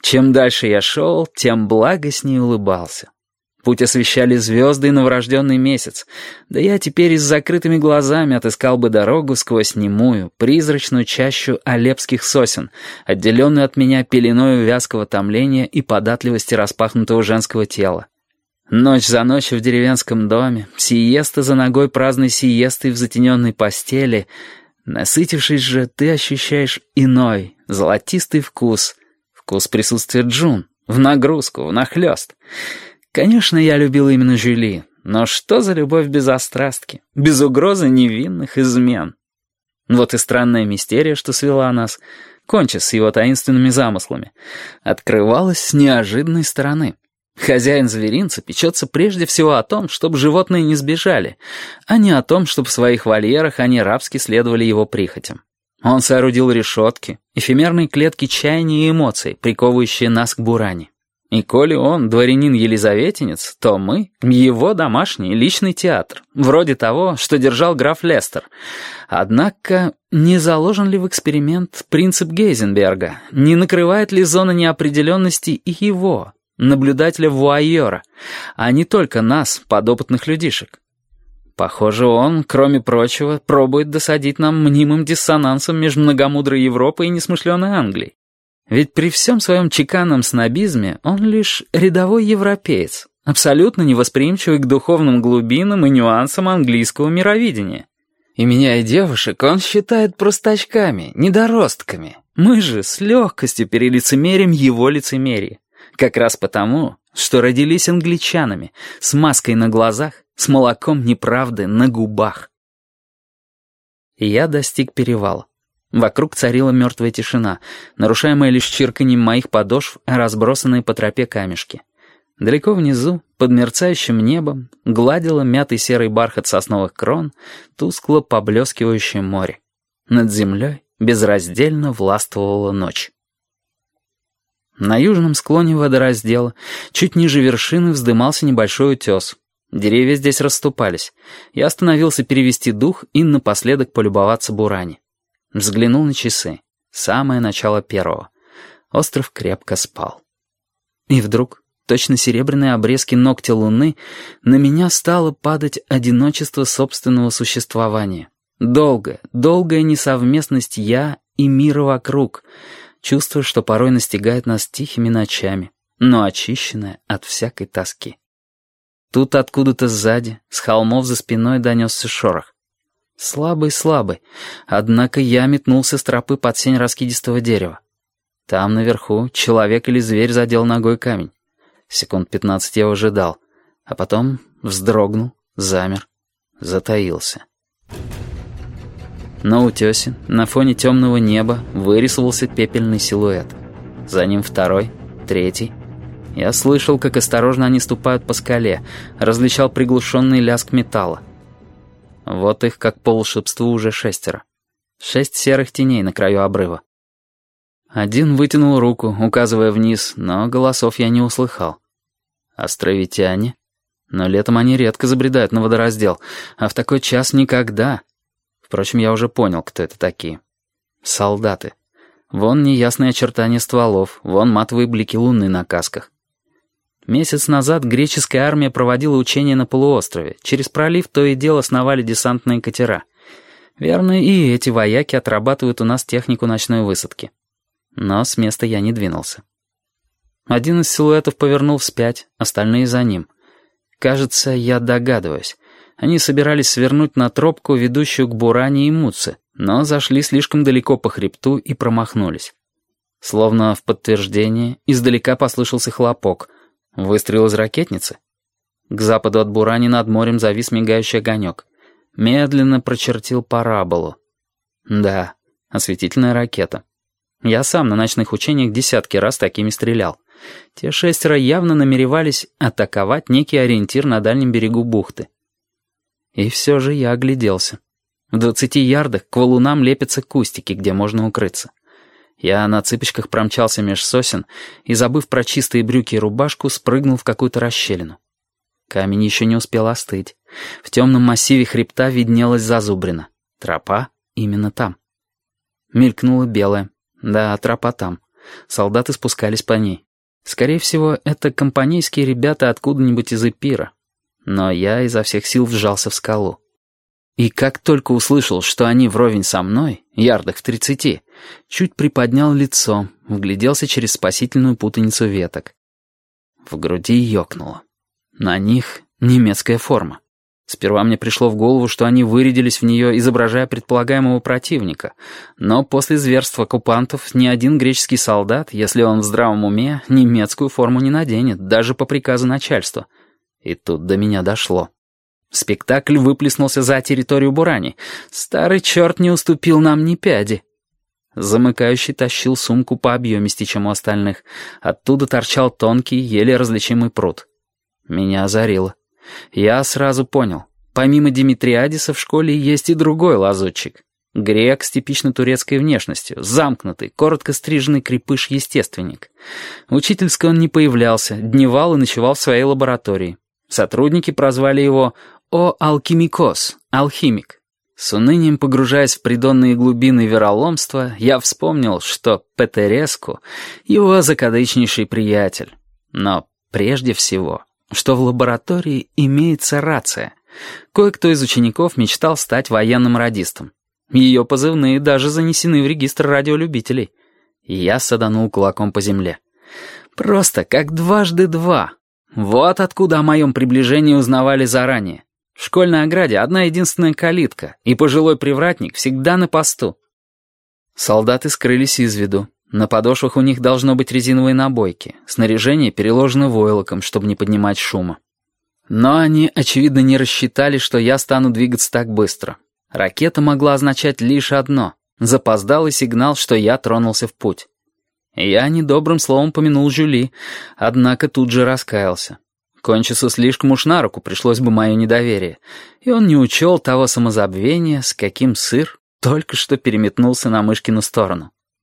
Чем дальше я шел, тем благостнее улыбался. Путь освещали звезды и новорожденный месяц. Да я теперь и с закрытыми глазами отыскал бы дорогу сквозь немую, призрачную чащу алепских сосен, отделенную от меня пеленою вязкого томления и податливости распахнутого женского тела. Ночь за ночью в деревенском доме, сиеста за ногой праздной сиестой в затененной постели. Насытившись же, ты ощущаешь иной, золотистый вкус. Вкус присутствия Джун, в нагрузку, внахлёст. Конечно, я любил именно Жюли, но что за любовь без острастки, без угрозы невинных измен? Вот и странная мистерия, что свела нас, Кончис с его таинственными замыслами, открывалась с неожиданной стороны. Хозяин зверинца печется прежде всего о том, чтобы животные не сбежали, а не о том, чтобы в своих вольерах они рабски следовали его прихотям. Он соорудил решетки, эфемерные клетки чаяния и эмоций, приковывающие нас к буране. И коли он дворянин-елизаветинец, то мы — его домашний личный театр, вроде того, что держал граф Лестер. Однако не заложен ли в эксперимент принцип Гейзенберга, не накрывает ли зона неопределенности и его, наблюдателя-вуайера, а не только нас, подопытных людишек? Похоже, он, кроме прочего, пробует досадить нам мнимым диссонансом между многомудрой Европой и несмышленой Англией. Ведь при всем своем чеканном снобизме он лишь рядовой европеец, абсолютно невосприимчивый к духовным глубинам и нюансам английского мировидения. И меня, и девушек он считает простачками, недоростками. Мы же с легкостью перелицемерим его лицемерие. Как раз потому, что родились англичанами, с маской на глазах, с молоком неправды на губах. И я достиг перевала. Вокруг царила мертвая тишина, нарушаемая лишь чирканьем моих подошв, разбросанные по тропе камешки. Далеко внизу, под мерцающим небом, гладило мятый серый бархат сосновых крон, тускло поблескивающее море. Над землей безраздельно властвовала ночь. На южном склоне водораздела, чуть ниже вершины, вздымался небольшой утес. Деревья здесь расступались. Я остановился перевести дух и напоследок полюбоваться буране. Взглянул на часы. Самое начало первого. Остров крепко спал. И вдруг, точно серебряные обрезки ногтя луны, на меня стало падать одиночество собственного существования. Долгая несовместность я и мира вокруг. Чувство, что порой настигает нас тихими ночами, но очищенное от всякой тоски. Тут откуда-то сзади, с холмов за спиной донесся шорох. Слабый, однако я метнулся с тропы под сень раскидистого дерева. Там наверху человек или зверь задел ногой камень. Секунд 15 я ожидал, а потом вздрогнул, замер, затаился. На утесе, на фоне темного неба, вырисовался пепельный силуэт. За ним второй, третий. Я слышал, как осторожно они ступают по скале, различал приглушенный лязг металла. Вот их, как по волшебству, уже 6. 6 серых теней на краю обрыва. Один вытянул руку, указывая вниз, но голосов я не услыхал. Островитяне? Но летом они редко забредают на водораздел, а в такой час никогда. Впрочем, я уже понял, кто это такие. Солдаты. Вон неясные очертания стволов, вон матовые блики луны на касках. Месяц назад греческая армия проводила учения на полуострове. Через пролив то и дело сновали десантные катера. Верно, и эти вояки отрабатывают у нас технику ночной высадки. Но с места я не двинулся. Один из силуэтов повернул вспять, остальные за ним. Кажется, я догадываюсь. Они собирались свернуть на тропку, ведущую к Буране и Муце, но зашли слишком далеко по хребту и промахнулись. Словно в подтверждение, издалека послышался хлопок. Выстрел из ракетницы. К западу от Бурани над морем завис мигающий огонек. Медленно прочертил параболу. Да, осветительная ракета. Я сам на ночных учениях десятки раз такими стрелял. Те 6 явно намеревались атаковать некий ориентир на дальнем берегу бухты. И все же я огляделся. В 20 ярдах к валунам лепятся кустики, где можно укрыться. Я на цыпочках промчался меж сосен и, забыв про чистые брюки и рубашку, спрыгнул в какую-то расщелину. Камень еще не успел остыть. В темном массиве хребта виднелась зазубрина. Тропа именно там. Мелькнула белая. Да, тропа там. Солдаты спускались по ней. Скорее всего, это компанейские ребята откуда-нибудь из Эпира. Но я изо всех сил вжался в скалу. И как только услышал, что они вровень со мной, ярдах в 30, чуть приподнял лицо, вгляделся через спасительную путаницу веток. В груди ёкнуло. На них немецкая форма. Сперва мне пришло в голову, что они вырядились в нее, изображая предполагаемого противника. Но после зверств оккупантов ни один греческий солдат, если он в здравом уме, немецкую форму не наденет, даже по приказу начальства. И тут до меня дошло. Спектакль выплеснулся за территорию Бурани. Старый черт не уступил нам ни пяди. Замыкающий тащил сумку пообъемистее, чем у остальных. Оттуда торчал тонкий, еле различимый прут. Меня озарило. Я сразу понял. Помимо Димитриадиса в школе есть и другой лазутчик. Грек с типично турецкой внешностью, замкнутый, коротко стриженный крепыш-естественник. В учительской он не появлялся, дневал и ночевал в своей лаборатории. Сотрудники прозвали его «О алхимикос», алхимик. С унынием погружаясь в придонные глубины вероломства, я вспомнил, что Петереску — его закадычнейший приятель. Но прежде всего, что в лаборатории имеется рация. Кое-кто из учеников мечтал стать военным радистом. Ее позывные даже занесены в регистр радиолюбителей. И я саданул кулаком по земле. Просто как 2 × 2. Вот откуда о моем приближении узнавали заранее. В школьной ограде одна единственная калитка, и пожилой привратник всегда на посту. Солдаты скрылись из виду. На подошвах у них должно быть резиновые набойки. Снаряжение переложено войлоком, чтобы не поднимать шума. Но они, очевидно, не рассчитали, что я стану двигаться так быстро. Ракета могла означать лишь одно — запоздалый сигнал, что я тронулся в путь. Я недобрым словом помянул Жюли, однако тут же раскаялся. Кончису слишком уж на руку пришлось бы мое недоверие, и он не учел того самозабвения, с каким сыр только что переметнулся на Мышкину сторону.